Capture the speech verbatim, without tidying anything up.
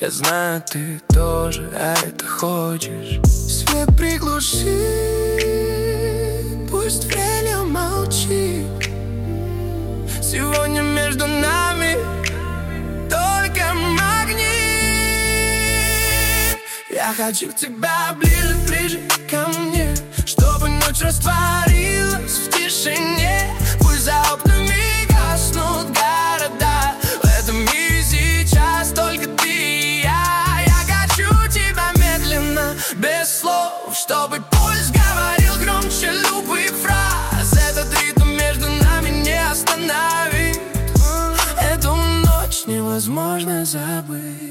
Я знаю, ты тоже это хочешь. Свет приглуши, пусть время молчит. Сегодня между нами только магнит. Я хочу тебя ближе, ближе ко мне, чтобы ночь растворилась в тишине. Пусть за окнами гаснут города, в этом мире сейчас только ты и я. Я хочу тебя медленно, без слов, чтобы пульс говорил громче любых фраз. Этот ритм между нами не остановит. Эту ночь невозможно забыть.